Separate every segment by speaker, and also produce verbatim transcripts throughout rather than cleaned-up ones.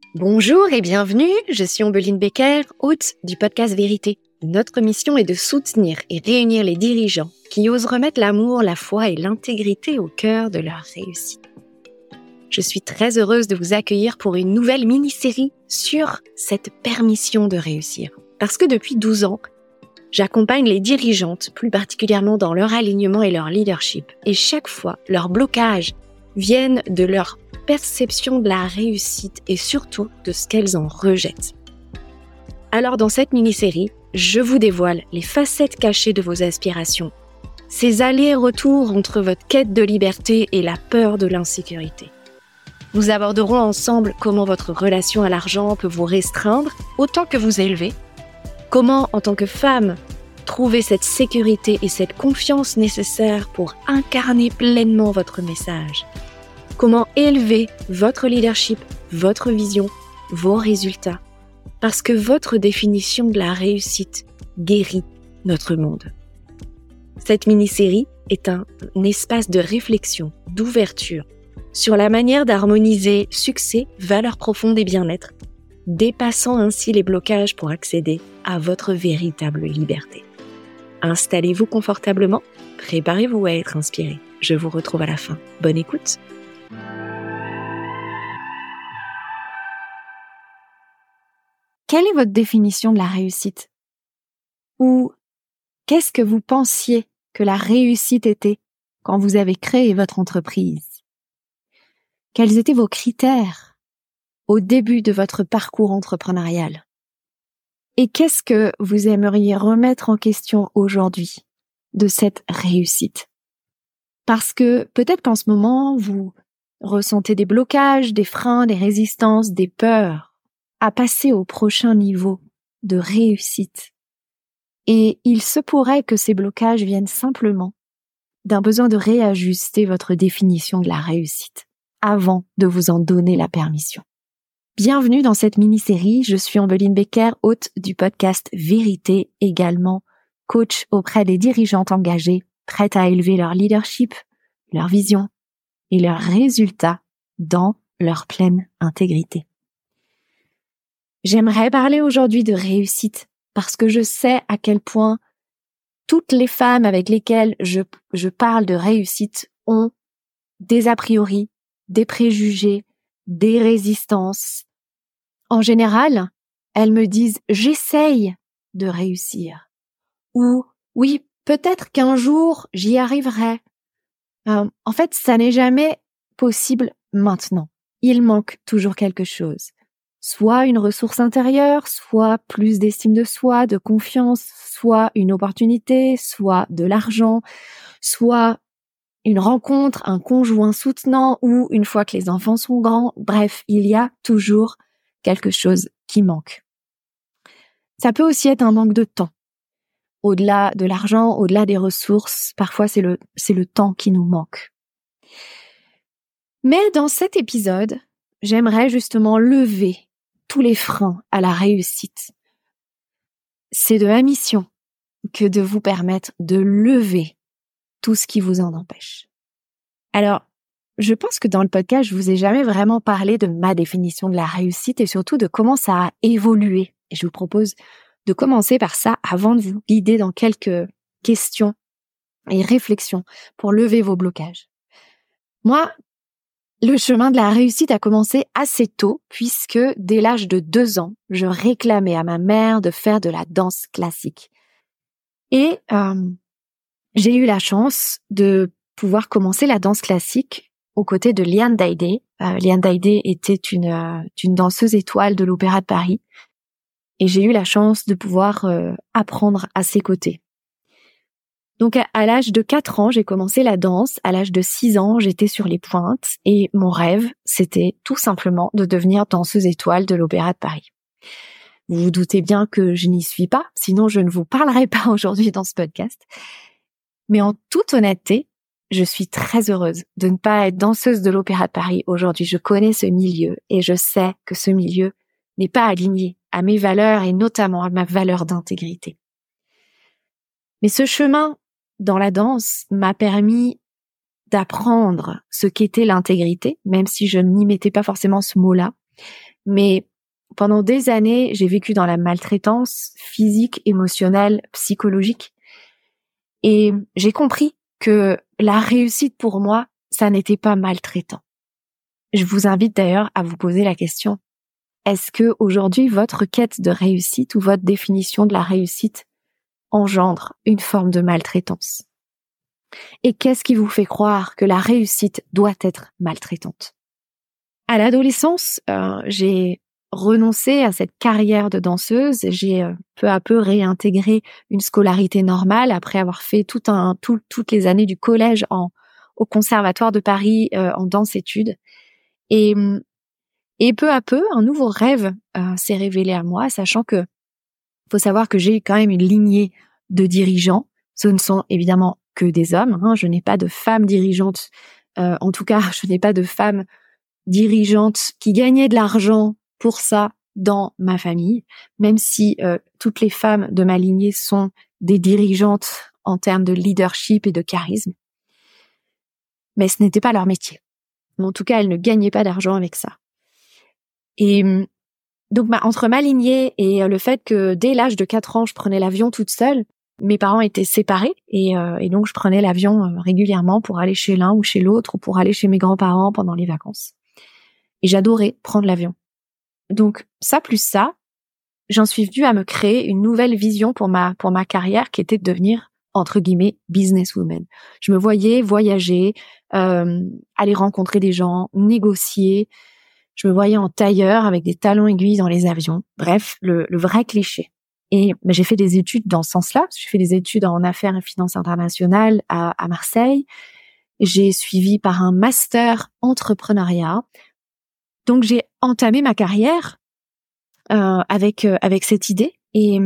Speaker 1: Bonjour et bienvenue, je suis Ombeline Becker, hôte du podcast Vérité. Notre mission est de soutenir et réunir les dirigeants qui osent remettre l'amour, la foi et l'intégrité au cœur de leur réussite. Je suis très heureuse de vous accueillir pour une nouvelle mini-série sur cette permission de réussir. Parce que depuis douze ans, j'accompagne les dirigeantes, plus particulièrement dans leur alignement et leur leadership. Et chaque fois, leurs blocages viennent de leur perception de la réussite et surtout de ce qu'elles en rejettent. Alors dans cette mini-série, je vous dévoile les facettes cachées de vos aspirations, ces allers-retours entre votre quête de liberté et la peur de l'insécurité. Nous aborderons ensemble comment votre relation à l'argent peut vous restreindre autant que vous élever, comment en tant que femme, trouver cette sécurité et cette confiance nécessaires pour incarner pleinement votre message. Comment élever votre leadership, votre vision, vos résultats. Parce que votre définition de la réussite guérit notre monde. Cette mini-série est un, un espace de réflexion, d'ouverture, sur la manière d'harmoniser succès, valeurs profondes et bien-être, dépassant ainsi les blocages pour accéder à votre véritable liberté. Installez-vous confortablement, préparez-vous à être inspiré. Je vous retrouve à la fin. Bonne écoute. Quelle est votre définition de la réussite? Ou qu'est-ce que vous pensiez que la réussite était quand vous avez créé votre entreprise? Quels étaient vos critères au début de votre parcours entrepreneurial? Et qu'est-ce que vous aimeriez remettre en question aujourd'hui de cette réussite? Parce que peut-être qu'en ce moment, vous ressentez des blocages, des freins, des résistances, des peurs à passer au prochain niveau de réussite. Et il se pourrait que ces blocages viennent simplement d'un besoin de réajuster votre définition de la réussite avant de vous en donner la permission. Bienvenue dans cette mini-série, je suis Ombeline Becker, hôte du podcast Vérité, également coach auprès des dirigeantes engagées, prêtes à élever leur leadership, leur vision et leurs résultats dans leur pleine intégrité. J'aimerais parler aujourd'hui de réussite parce que je sais à quel point toutes les femmes avec lesquelles je, je parle de réussite ont des a priori, des préjugés, des résistances. En général, elles me disent « j'essaye de réussir » ou « oui, peut-être qu'un jour j'y arriverai ». Euh, en fait, ça n'est jamais possible maintenant. Il manque toujours quelque chose. Soit une ressource intérieure, soit plus d'estime de soi, de confiance, soit une opportunité, soit de l'argent, soit une rencontre, un conjoint soutenant ou une fois que les enfants sont grands. Bref, il y a toujours quelque chose qui manque. Ça peut aussi être un manque de temps. Au-delà de l'argent, au-delà des ressources, parfois c'est le, c'est le temps qui nous manque. Mais dans cet épisode, j'aimerais justement lever tous les freins à la réussite. C'est de ma mission que de vous permettre de lever tout ce qui vous en empêche. Alors, je pense que dans le podcast, je vous ai jamais vraiment parlé de ma définition de la réussite et surtout de comment ça a évolué. Et je vous propose de commencer par ça avant de vous guider dans quelques questions et réflexions pour lever vos blocages. Moi, le chemin de la réussite a commencé assez tôt puisque dès l'âge de deux ans, je réclamais à ma mère de faire de la danse classique. Et euh, j'ai eu la chance de pouvoir commencer la danse classique aux côtés de Liane Daïdé. Euh, Liane Daïdé était une, euh, une danseuse étoile de l'Opéra de Paris et j'ai eu la chance de pouvoir euh, apprendre à ses côtés. Donc à, à l'âge de quatre ans, j'ai commencé la danse. À l'âge de six ans, j'étais sur les pointes et mon rêve, c'était tout simplement de devenir danseuse étoile de l'Opéra de Paris. Vous vous doutez bien que je n'y suis pas, sinon je ne vous parlerai pas aujourd'hui dans ce podcast. Mais en toute honnêteté, je suis très heureuse de ne pas être danseuse de l'Opéra de Paris aujourd'hui. Je connais ce milieu et je sais que ce milieu n'est pas aligné à mes valeurs et notamment à ma valeur d'intégrité. Mais ce chemin dans la danse m'a permis d'apprendre ce qu'était l'intégrité, même si je n'y mettais pas forcément ce mot-là, Mais pendant des années, j'ai vécu dans la maltraitance physique, émotionnelle, psychologique. Et j'ai compris que la réussite pour moi, ça n'était pas maltraitant. Je vous invite d'ailleurs à vous poser la question: est-ce que aujourd'hui votre quête de réussite ou votre définition de la réussite engendre une forme de maltraitance? Et qu'est-ce qui vous fait croire que la réussite doit être maltraitante? À l'adolescence, euh, j'ai renoncé à cette carrière de danseuse. J'ai euh, peu à peu réintégré une scolarité normale après avoir fait tout un, tout, toutes les années du collège en, au Conservatoire de Paris euh, en danse-études. Et, et peu à peu, un nouveau rêve euh, s'est révélé à moi, sachant que faut savoir que j'ai quand même une lignée de dirigeants. Ce ne sont évidemment que des hommes. Hein. Je n'ai pas de femmes dirigeantes. Euh, en tout cas, je n'ai pas de femmes dirigeantes qui gagnaient de l'argent pour ça dans ma famille, même si euh, toutes les femmes de ma lignée sont des dirigeantes en termes de leadership et de charisme. Mais ce n'était pas leur métier. En tout cas, elles ne gagnaient pas d'argent avec ça. Et donc, bah, entre ma lignée et le fait que dès l'âge de quatre ans, je prenais l'avion toute seule, mes parents étaient séparés et, euh, et donc je prenais l'avion euh, régulièrement pour aller chez l'un ou chez l'autre ou pour aller chez mes grands-parents pendant les vacances. Et j'adorais prendre l'avion. Donc ça plus ça, j'en suis venue à me créer une nouvelle vision pour ma pour ma carrière qui était de devenir entre guillemets businesswoman. Je me voyais voyager, euh, aller rencontrer des gens, négocier. Je me voyais en tailleur avec des talons aiguilles dans les avions. Bref, le, le vrai cliché. Et ben, j'ai fait des études dans ce sens-là. J'ai fait des études en affaires et finances internationales à, à Marseille. J'ai suivi par un master entrepreneuriat. Donc j'ai entamé ma carrière euh, avec euh, avec cette idée. Et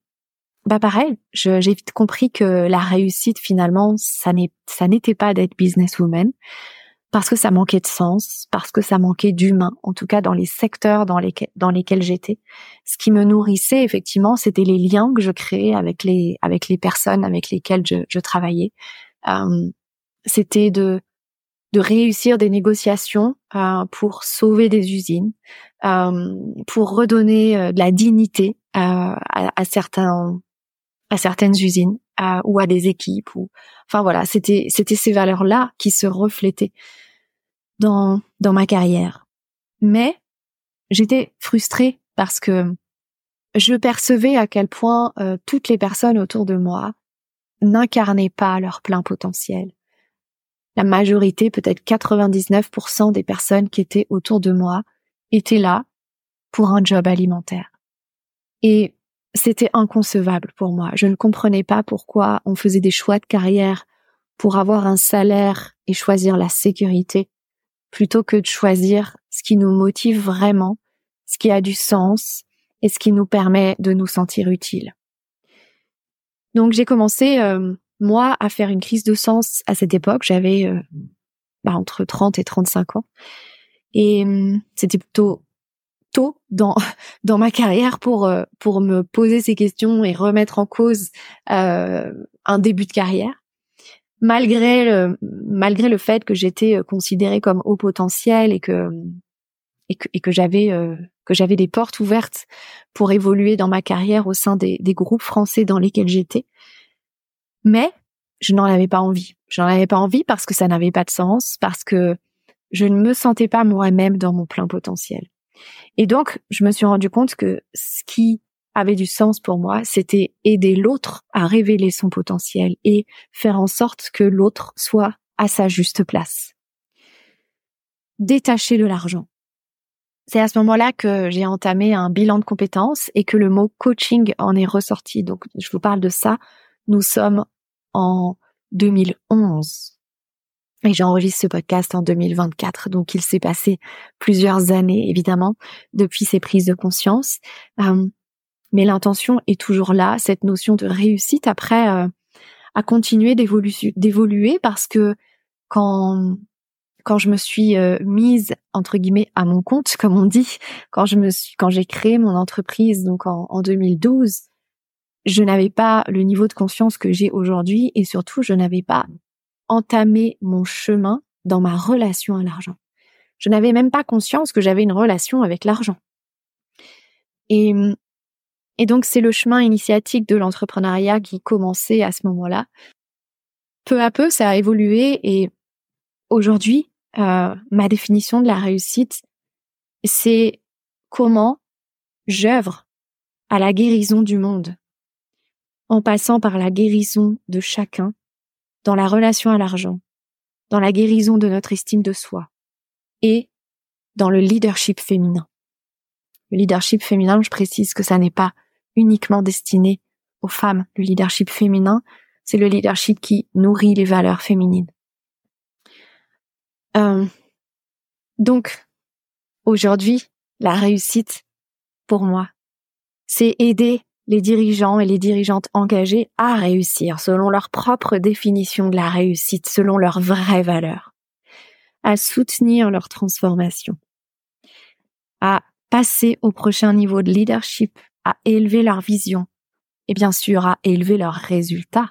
Speaker 1: bah pareil, je, j'ai vite compris que la réussite finalement, ça n'est ça n'était pas d'être businesswoman. Parce que ça manquait de sens, parce que ça manquait d'humain, en tout cas dans les secteurs dans lesquels, dans lesquels j'étais. Ce qui me nourrissait effectivement, c'était les liens que je créais avec les avec les personnes avec lesquelles je, je travaillais. Euh, c'était de de réussir des négociations euh, pour sauver des usines, euh, pour redonner euh, de la dignité euh, à, à certains à certaines usines à, ou à des équipes. Ou enfin voilà, c'était c'était ces valeurs-là qui se reflétaient dans dans ma carrière. Mais j'étais frustrée parce que je percevais à quel point euh, toutes les personnes autour de moi n'incarnaient pas leur plein potentiel. La majorité, peut-être quatre-vingt-dix-neuf pour cent des personnes qui étaient autour de moi étaient là pour un job alimentaire. Et c'était inconcevable pour moi. Je ne comprenais pas pourquoi on faisait des choix de carrière pour avoir un salaire et choisir la sécurité plutôt que de choisir ce qui nous motive vraiment, ce qui a du sens et ce qui nous permet de nous sentir utiles. Donc j'ai commencé, euh, moi, à faire une crise de sens à cette époque. J'avais euh, bah, entre trente et trente-cinq ans. Et euh, c'était plutôt tôt dans dans ma carrière pour euh, pour me poser ces questions et remettre en cause euh, un début de carrière. Malgré le, malgré le fait que j'étais considérée comme haut potentiel et que et que, et que j'avais euh, que j'avais des portes ouvertes pour évoluer dans ma carrière au sein des, des groupes français dans lesquels j'étais, mais je n'en avais pas envie. Je n'en avais pas envie parce que ça n'avait pas de sens, parce que je ne me sentais pas moi-même dans mon plein potentiel. Et donc, je me suis rendu compte que ce qui avait du sens pour moi, c'était aider l'autre à révéler son potentiel et faire en sorte que l'autre soit à sa juste place. Détaché de l'argent. C'est à ce moment-là que j'ai entamé un bilan de compétences et que le mot coaching en est ressorti. Donc, je vous parle de ça. Nous sommes en deux mille onze. Et j'enregistre ce podcast en deux mille vingt-quatre, donc il s'est passé plusieurs années, évidemment, depuis ces prises de conscience. Euh, mais l'intention est toujours là, cette notion de réussite après euh, à continuer d'évoluer, d'évoluer parce que quand quand je me suis euh, mise entre guillemets à mon compte, comme on dit, quand je me suis, quand j'ai créé mon entreprise, donc en, en deux mille douze, je n'avais pas le niveau de conscience que j'ai aujourd'hui et surtout je n'avais pas entamé mon chemin dans ma relation à l'argent. Je n'avais même pas conscience que j'avais une relation avec l'argent. Et, et donc, c'est le chemin initiatique de l'entrepreneuriat qui commençait à ce moment-là. Peu à peu, ça a évolué et aujourd'hui, euh, ma définition de la réussite, c'est comment j'œuvre à la guérison du monde, en passant par la guérison de chacun dans la relation à l'argent, dans la guérison de notre estime de soi et dans le leadership féminin. Le leadership féminin, je précise que ça n'est pas uniquement destiné aux femmes. Le leadership féminin, c'est le leadership qui nourrit les valeurs féminines. Euh, donc, aujourd'hui, la réussite, pour moi, c'est aider les dirigeants et les dirigeantes engagés à réussir selon leur propre définition de la réussite, selon leurs vraies valeurs, à soutenir leur transformation, à passer au prochain niveau de leadership, à élever leur vision et bien sûr à élever leurs résultats,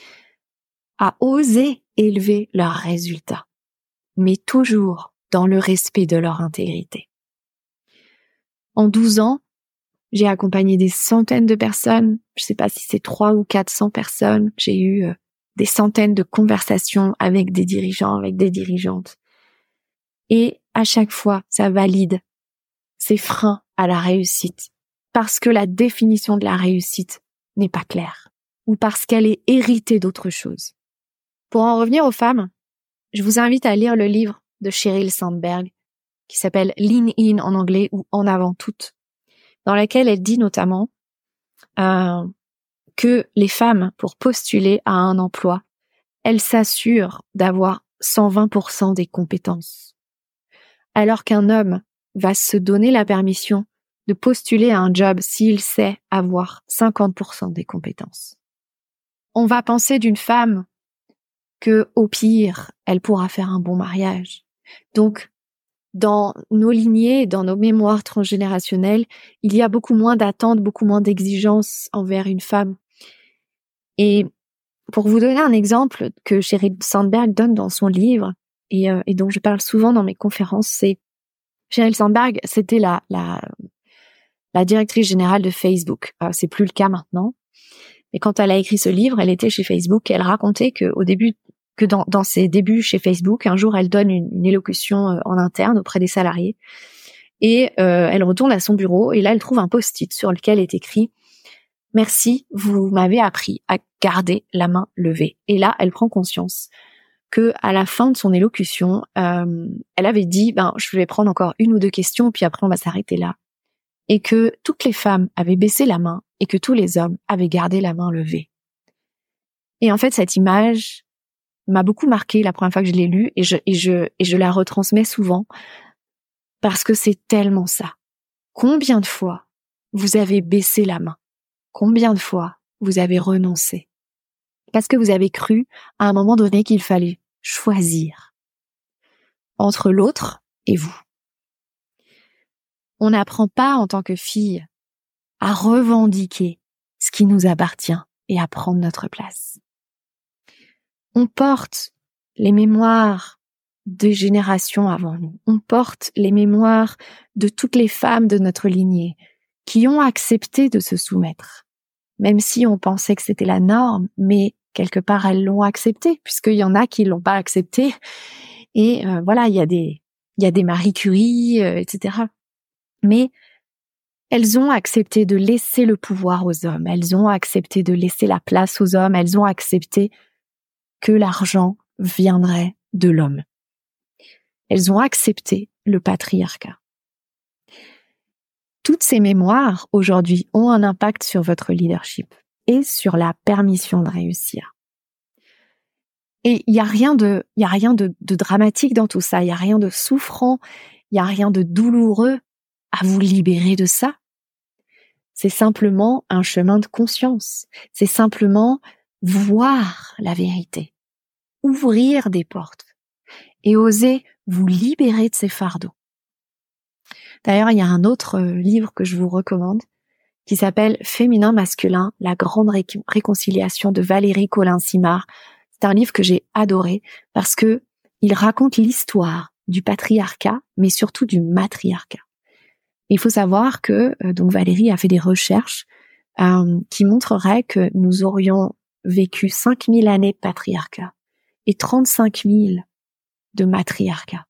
Speaker 1: à oser élever leurs résultats, mais toujours dans le respect de leur intégrité. En douze ans, j'ai accompagné des centaines de personnes, je sais pas si c'est trois ou quatre cents personnes, j'ai eu euh, des centaines de conversations avec des dirigeants, avec des dirigeantes. Et à chaque fois, ça valide ces freins à la réussite, parce que la définition de la réussite n'est pas claire, ou parce qu'elle est héritée d'autre chose. Pour en revenir aux femmes, je vous invite à lire le livre de Sheryl Sandberg, qui s'appelle Lean In en anglais, ou En avant toutes, dans laquelle elle dit notamment euh, que les femmes, pour postuler à un emploi, elles s'assurent d'avoir cent vingt pour cent des compétences, alors qu'un homme va se donner la permission de postuler à un job s'il sait avoir cinquante pour cent des compétences. On va penser d'une femme que, au pire, elle pourra faire un bon mariage. Donc, dans nos lignées, dans nos mémoires transgénérationnelles, il y a beaucoup moins d'attentes, beaucoup moins d'exigences envers une femme. Et pour vous donner un exemple que Sheryl Sandberg donne dans son livre, et, euh, et dont je parle souvent dans mes conférences, c'est Sheryl Sandberg, c'était la, la, la directrice générale de Facebook. Euh, c'est plus le cas maintenant. Mais quand elle a écrit ce livre, elle était chez Facebook et elle racontait que au début, que dans, dans ses débuts chez Facebook, un jour, elle donne une, une élocution euh, en interne auprès des salariés et euh, elle retourne à son bureau et là, elle trouve un post-it sur lequel est écrit « Merci, vous m'avez appris à garder la main levée ». Et là, elle prend conscience que à la fin de son élocution, euh, elle avait dit ben je vais prendre encore une ou deux questions puis après on va s'arrêter là, et que toutes les femmes avaient baissé la main et que tous les hommes avaient gardé la main levée. Et en fait, cette image m'a beaucoup marquée la première fois que je l'ai lue et je et je et je la retransmets souvent parce que c'est tellement ça. Combien de fois vous avez baissé la main? Combien de fois vous avez renoncé? Parce que vous avez cru à un moment donné qu'il fallait choisir entre l'autre et vous. On n'apprend pas en tant que fille à revendiquer ce qui nous appartient et à prendre notre place. On porte les mémoires des générations avant nous. On porte les mémoires de toutes les femmes de notre lignée qui ont accepté de se soumettre. Même si on pensait que c'était la norme, mais quelque part elles l'ont accepté, puisqu'il y en a qui l'ont pas accepté. Et euh, voilà, il y a des, il y a des Marie Curie, euh, et cetera. Mais elles ont accepté de laisser le pouvoir aux hommes. Elles ont accepté de laisser la place aux hommes. Elles ont accepté que l'argent viendrait de l'homme. Elles ont accepté le patriarcat. Toutes ces mémoires, aujourd'hui, ont un impact sur votre leadership et sur la permission de réussir. Et il y a rien de, il y a rien de, de dramatique dans tout ça. Il y a rien de souffrant. Il y a rien de douloureux à vous libérer de ça. C'est simplement un chemin de conscience. C'est simplement voir la vérité, ouvrir des portes et oser vous libérer de ces fardeaux. D'ailleurs, il y a un autre livre que je vous recommande qui s'appelle Féminin masculin, la grande ré- réconciliation de Valérie Collin-Simard. C'est un livre que j'ai adoré parce que il raconte l'histoire du patriarcat, mais surtout du matriarcat. Il faut savoir que euh, donc Valérie a fait des recherches euh, qui montreraient que nous aurions vécu cinq mille années de patriarcat et trente-cinq mille de matriarcat.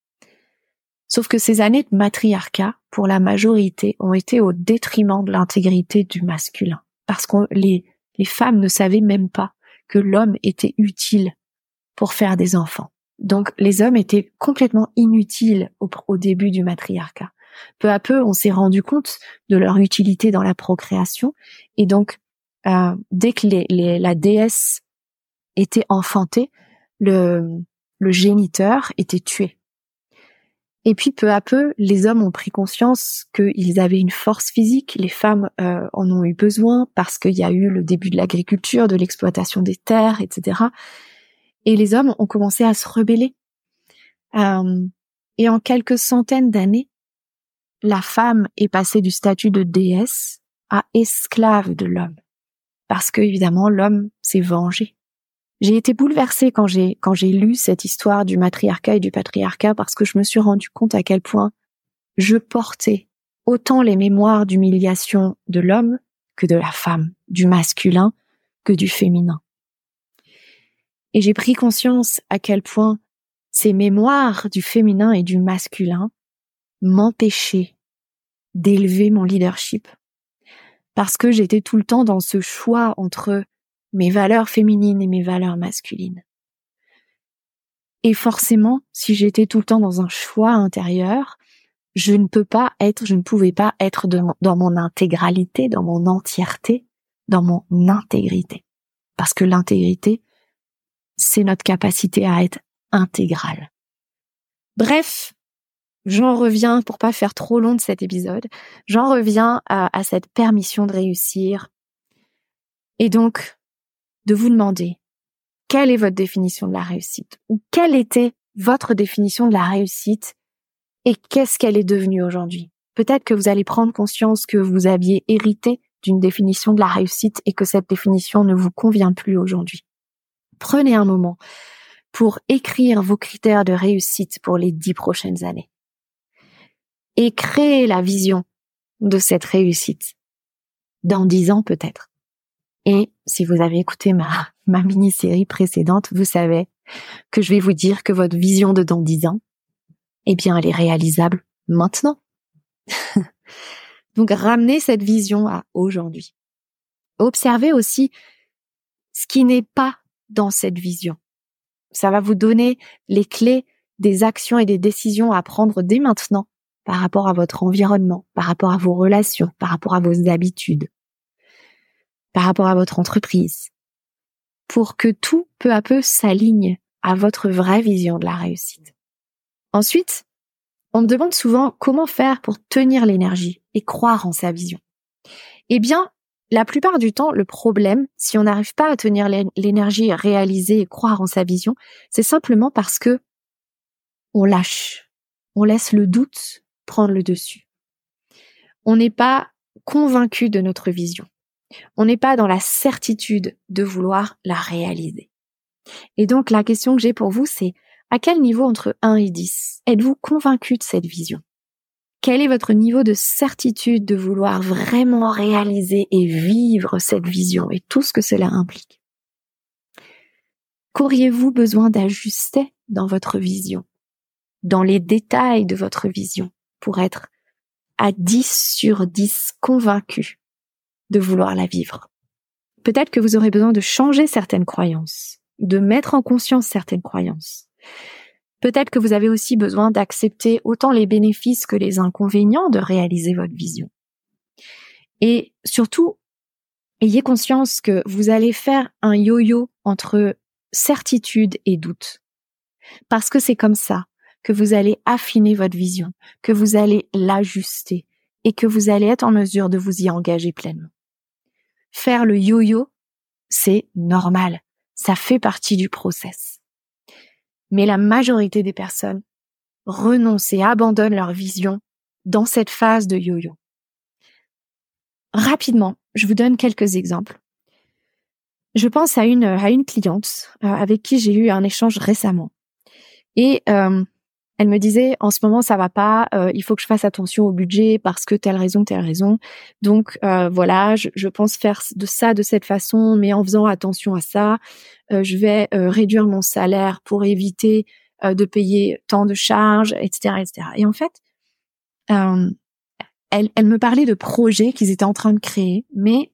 Speaker 1: Sauf que ces années de matriarcat, pour la majorité, ont été au détriment de l'intégrité du masculin. Parce que les, les femmes ne savaient même pas que l'homme était utile pour faire des enfants. Donc les hommes étaient complètement inutiles au, au début du matriarcat. Peu à peu, on s'est rendu compte de leur utilité dans la procréation. Et donc, euh, dès que les, les, la déesse était enfantée, le, le géniteur était tué. Et puis peu à peu, les hommes ont pris conscience qu'ils avaient une force physique, les femmes euh, en ont eu besoin parce qu'il y a eu le début de l'agriculture, de l'exploitation des terres, et cetera. Et les hommes ont commencé à se rebeller. Euh, et en quelques centaines d'années, la femme est passée du statut de déesse à esclave de l'homme. Parce que, évidemment, l'homme s'est vengé. J'ai été bouleversée quand j'ai, quand j'ai lu cette histoire du matriarcat et du patriarcat parce que je me suis rendu compte à quel point je portais autant les mémoires d'humiliation de l'homme que de la femme, du masculin que du féminin. Et j'ai pris conscience à quel point ces mémoires du féminin et du masculin m'empêchaient d'élever mon leadership. Parce que j'étais tout le temps dans ce choix entre mes valeurs féminines et mes valeurs masculines. Et forcément, si j'étais tout le temps dans un choix intérieur, je ne peux pas être, je ne pouvais pas être de, dans mon intégralité, dans mon entièreté, dans mon intégrité. Parce que l'intégrité, c'est notre capacité à être intégrale. Bref, j'en reviens, pour pas faire trop long de cet épisode, j'en reviens à, à cette permission de réussir. Et donc, de vous demander, quelle est votre définition de la réussite? Ou quelle était votre définition de la réussite? Et qu'est-ce qu'elle est devenue aujourd'hui? Peut-être que vous allez prendre conscience que vous aviez hérité d'une définition de la réussite et que cette définition ne vous convient plus aujourd'hui. Prenez un moment pour écrire vos critères de réussite pour les dix prochaines années. Et créez la vision de cette réussite. Dans dix ans peut-être. Et si vous avez écouté ma, ma mini-série précédente, vous savez que je vais vous dire que votre vision de dans dix ans, eh bien, elle est réalisable maintenant. Donc, ramenez cette vision à aujourd'hui. Observez aussi ce qui n'est pas dans cette vision. Ça va vous donner les clés des actions et des décisions à prendre dès maintenant par rapport à votre environnement, par rapport à vos relations, par rapport à vos habitudes, par rapport à votre entreprise, pour que tout peu à peu s'aligne à votre vraie vision de la réussite. Ensuite, on me demande souvent comment faire pour tenir l'énergie et croire en sa vision. Eh bien, la plupart du temps, le problème, si on n'arrive pas à tenir l'énergie, réaliser et croire en sa vision, c'est simplement parce que on lâche, on laisse le doute prendre le dessus. On n'est pas convaincu de notre vision. On n'est pas dans la certitude de vouloir la réaliser. Et donc, la question que j'ai pour vous, c'est à quel niveau entre un et dix êtes-vous convaincu de cette vision? Quel est votre niveau de certitude de vouloir vraiment réaliser et vivre cette vision et tout ce que cela implique? Qu'auriez-vous besoin d'ajuster dans votre vision, dans les détails de votre vision, pour être à dix sur dix convaincu de vouloir la vivre? Peut-être que vous aurez besoin de changer certaines croyances, de mettre en conscience certaines croyances. Peut-être que vous avez aussi besoin d'accepter autant les bénéfices que les inconvénients de réaliser votre vision. Et surtout, ayez conscience que vous allez faire un yo-yo entre certitude et doute. Parce que c'est comme ça que vous allez affiner votre vision, que vous allez l'ajuster et que vous allez être en mesure de vous y engager pleinement. Faire le yo-yo, c'est normal. Ça fait partie du process. Mais la majorité des personnes renoncent et abandonnent leur vision dans cette phase de yo-yo. Rapidement, je vous donne quelques exemples. Je pense à une, à une cliente euh, avec qui j'ai eu un échange récemment. Et euh, Elle me disait, en ce moment, ça va pas, euh, il faut que je fasse attention au budget parce que telle raison, telle raison. Donc, euh, voilà, je, je pense faire de ça de cette façon, mais en faisant attention à ça, euh, je vais euh, réduire mon salaire pour éviter euh, de payer tant de charges, et cetera, et cetera. Et en fait, euh, elle, elle me parlait de projets qu'ils étaient en train de créer, mais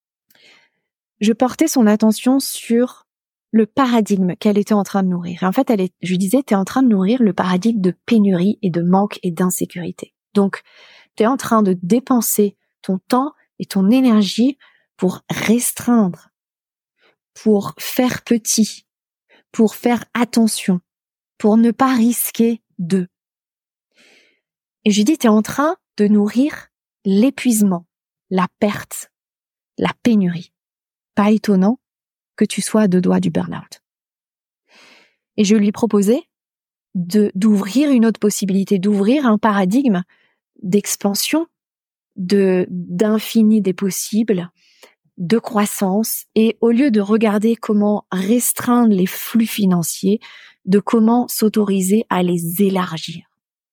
Speaker 1: je portais son attention sur le paradigme qu'elle était en train de nourrir. Et en fait, elle est, je lui disais, t'es en train de nourrir le paradigme de pénurie et de manque et d'insécurité. Donc, t'es en train de dépenser ton temps et ton énergie pour restreindre, pour faire petit, pour faire attention, pour ne pas risquer de. Et je lui dis, t'es en train de nourrir l'épuisement, la perte, la pénurie. Pas étonnant que tu sois à deux doigts du burn-out. Et je lui proposais de, d'ouvrir une autre possibilité, d'ouvrir un paradigme d'expansion, de, d'infini des possibles, de croissance, et au lieu de regarder comment restreindre les flux financiers, de comment s'autoriser à les élargir.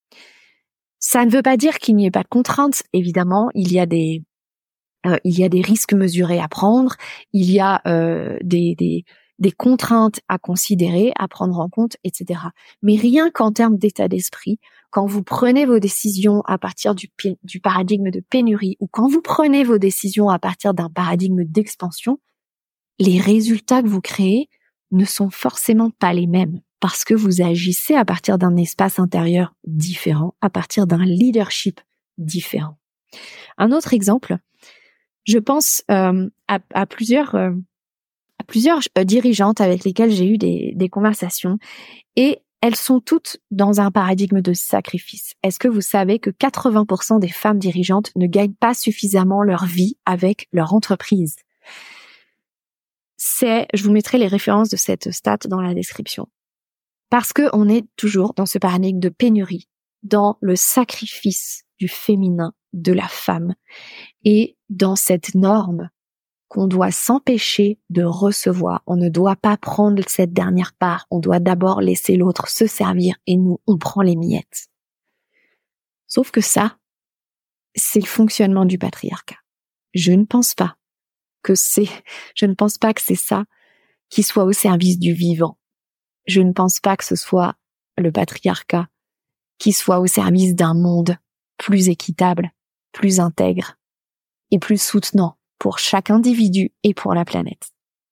Speaker 1: Ça ne veut pas dire qu'il n'y ait pas de contraintes, évidemment, il y a des, euh, il y a des risques mesurés à prendre, il y a euh, des, des, des contraintes à considérer, à prendre en compte, et cetera. Mais rien qu'en termes d'état d'esprit, quand vous prenez vos décisions à partir du, du paradigme de pénurie ou quand vous prenez vos décisions à partir d'un paradigme d'expansion, les résultats que vous créez ne sont forcément pas les mêmes parce que vous agissez à partir d'un espace intérieur différent, à partir d'un leadership différent. Un autre exemple, je pense euh, à, à plusieurs, euh, à plusieurs euh, dirigeantes avec lesquelles j'ai eu des, des conversations et elles sont toutes dans un paradigme de sacrifice. Est-ce que vous savez que quatre-vingts pour cent des femmes dirigeantes ne gagnent pas suffisamment leur vie avec leur entreprise? C'est, je vous mettrai les références de cette stat dans la description. Parce que on est toujours dans ce paradigme de pénurie, dans le sacrifice du féminin, de la femme, et dans cette norme qu'on doit s'empêcher de recevoir. On ne doit pas prendre cette dernière part, on doit d'abord laisser l'autre se servir et nous, on prend les miettes. Sauf que ça, c'est le fonctionnement du patriarcat. Je ne pense pas que c'est, je ne pense pas que c'est ça qui soit au service du vivant. Je ne pense pas que ce soit le patriarcat qui soit au service d'un monde plus équitable, plus intègre et plus soutenant pour chaque individu et pour la planète.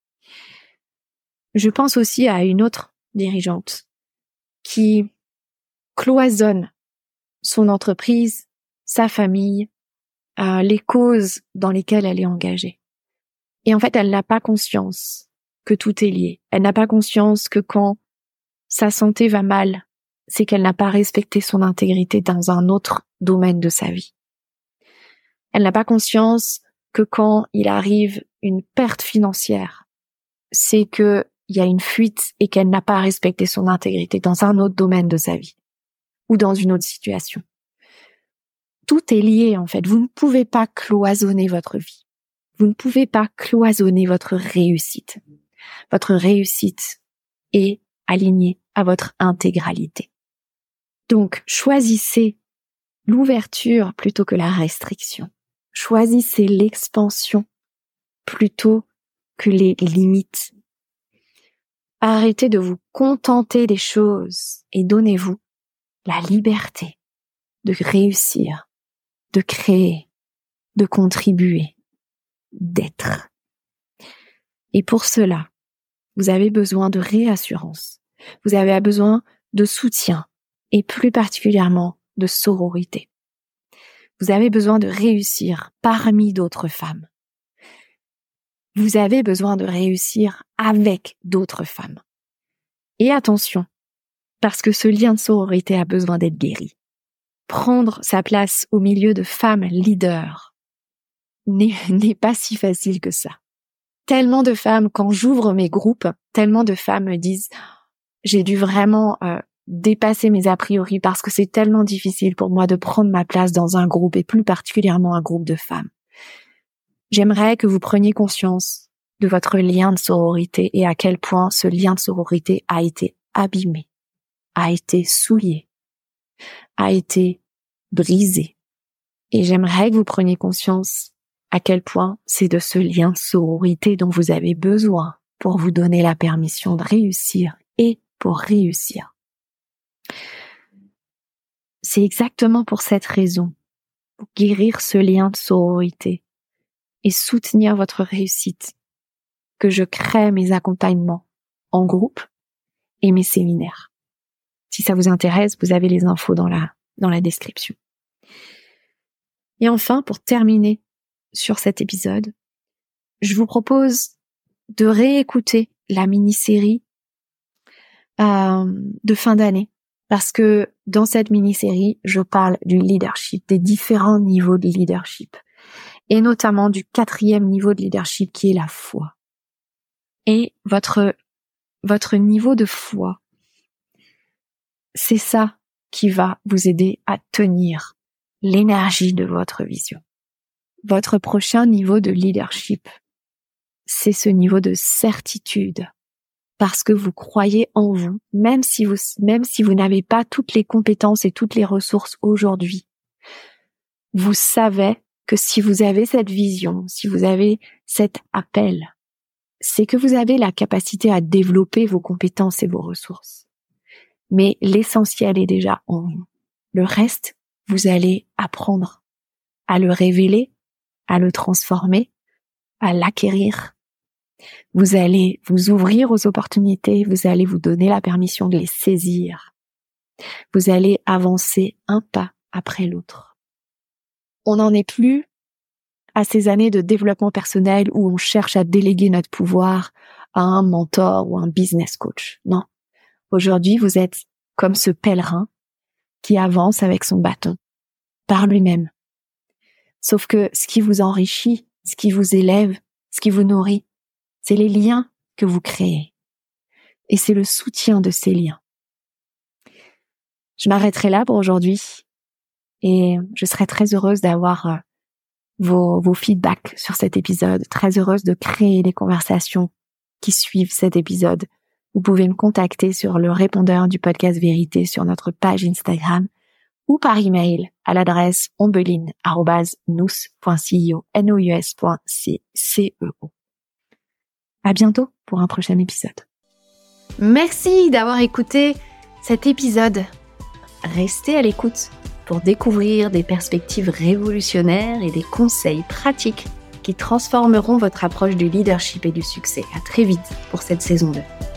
Speaker 1: Je pense aussi à une autre dirigeante qui cloisonne son entreprise, sa famille, euh, les causes dans lesquelles elle est engagée. Et en fait, elle n'a pas conscience que tout est lié. Elle n'a pas conscience que quand sa santé va mal, c'est qu'elle n'a pas respecté son intégrité dans un autre domaine de sa vie. Elle n'a pas conscience que quand il arrive une perte financière, c'est que il y a une fuite et qu'elle n'a pas respecté son intégrité dans un autre domaine de sa vie ou dans une autre situation. Tout est lié en fait. Vous ne pouvez pas cloisonner votre vie. Vous ne pouvez pas cloisonner votre réussite. Votre réussite est alignée à votre intégralité. Donc, choisissez l'ouverture plutôt que la restriction. Choisissez l'expansion plutôt que les limites. Arrêtez de vous contenter des choses et donnez-vous la liberté de réussir, de créer, de contribuer, d'être. Et pour cela, vous avez besoin de réassurance. Vous avez besoin de soutien et plus particulièrement de sororité. Vous avez besoin de réussir parmi d'autres femmes. Vous avez besoin de réussir avec d'autres femmes. Et attention, parce que ce lien de sororité a besoin d'être guéri. Prendre sa place au milieu de femmes leaders n'est, n'est pas si facile que ça. Tellement de femmes, quand j'ouvre mes groupes, tellement de femmes me disent « j'ai dû vraiment euh, dépasser mes a priori parce que c'est tellement difficile pour moi de prendre ma place dans un groupe et plus particulièrement un groupe de femmes. » J'aimerais que vous preniez conscience de votre lien de sororité et à quel point ce lien de sororité a été abîmé, a été souillé, a été brisé. Et j'aimerais que vous preniez conscience à quel point c'est de ce lien de sororité dont vous avez besoin pour vous donner la permission de réussir et pour réussir. C'est exactement pour cette raison, pour guérir ce lien de sororité et soutenir votre réussite, que je crée mes accompagnements en groupe et mes séminaires. Si ça vous intéresse, vous avez les infos dans la, dans la description. Et enfin, pour terminer sur cet épisode, je vous propose de réécouter la mini-série euh, de fin d'année, parce que dans cette mini-série, je parle du leadership, des différents niveaux de leadership, et notamment du quatrième niveau de leadership qui est la foi. Et votre votre niveau de foi, c'est ça qui va vous aider à tenir l'énergie de votre vision. Votre prochain niveau de leadership, c'est ce niveau de certitude, parce que vous croyez en vous, même si vous, même si vous n'avez pas toutes les compétences et toutes les ressources aujourd'hui. Vous savez que si vous avez cette vision, si vous avez cet appel, c'est que vous avez la capacité à développer vos compétences et vos ressources. Mais l'essentiel est déjà en vous. Le reste, vous allez apprendre à le révéler, à le transformer, à l'acquérir. Vous allez vous ouvrir aux opportunités, vous allez vous donner la permission de les saisir. Vous allez avancer un pas après l'autre. On n'en est plus à ces années de développement personnel où on cherche à déléguer notre pouvoir à un mentor ou un business coach. Non. Aujourd'hui, vous êtes comme ce pèlerin qui avance avec son bâton, par lui-même. Sauf que ce qui vous enrichit, ce qui vous élève, ce qui vous nourrit, c'est les liens que vous créez. Et c'est le soutien de ces liens. Je m'arrêterai là pour aujourd'hui et je serai très heureuse d'avoir vos, vos feedbacks sur cet épisode, très heureuse de créer les conversations qui suivent cet épisode. Vous pouvez me contacter sur le répondeur du podcast Vérité sur notre page Instagram ou par email à l'adresse ombeline arobase nous point co, n o u s point c e o. À bientôt pour un prochain épisode. Merci d'avoir écouté cet épisode. Restez à l'écoute pour découvrir des perspectives révolutionnaires et des conseils pratiques qui transformeront votre approche du leadership et du succès. À très vite pour cette saison deux.